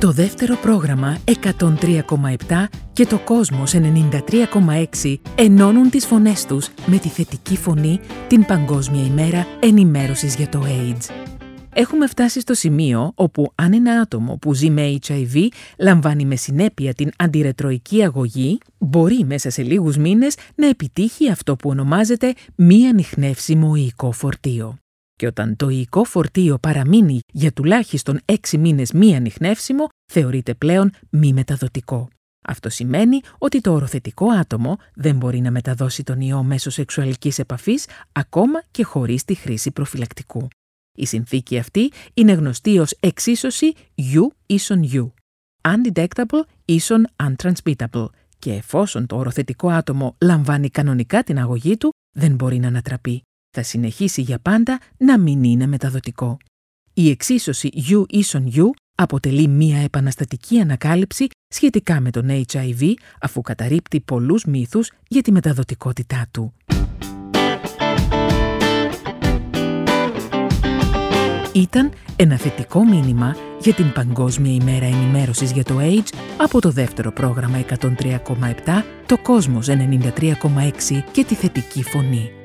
Το δεύτερο πρόγραμμα 103,7 και το Κόσμος 93,6 ενώνουν τις φωνές τους με τη θετική φωνή την Παγκόσμια ημέρα ενημέρωσης για το AIDS. Έχουμε φτάσει στο σημείο όπου αν ένα άτομο που ζει με HIV λαμβάνει με συνέπεια την αντιρετροϊκή αγωγή, μπορεί μέσα σε λίγους μήνες να επιτύχει αυτό που ονομάζεται μη ανιχνεύσιμο ιικό φορτίο. Και όταν το ιικό φορτίο παραμείνει για τουλάχιστον 6 μήνες μη ανιχνεύσιμο, θεωρείται πλέον μη μεταδοτικό. Αυτό σημαίνει ότι το οροθετικό άτομο δεν μπορεί να μεταδώσει τον ιό μέσω σεξουαλικής επαφής, ακόμα και χωρίς τη χρήση προφυλακτικού. Η συνθήκη αυτή είναι γνωστή ως εξίσωση U=U, undetectable ίσον untransmittable, και εφόσον το οροθετικό άτομο λαμβάνει κανονικά την αγωγή του, δεν μπορεί να ανατραπεί. Θα συνεχίσει για πάντα να μην είναι μεταδοτικό. Η εξίσωση U=U αποτελεί μία επαναστατική ανακάλυψη σχετικά με τον HIV, αφού καταρρίπτει πολλούς μύθους για τη μεταδοτικότητά του. Ήταν ένα θετικό μήνυμα για την Παγκόσμια ημέρα ενημέρωσης για το AIDS από το δεύτερο πρόγραμμα 103,7, το Κόσμος 93,6 και τη θετική φωνή.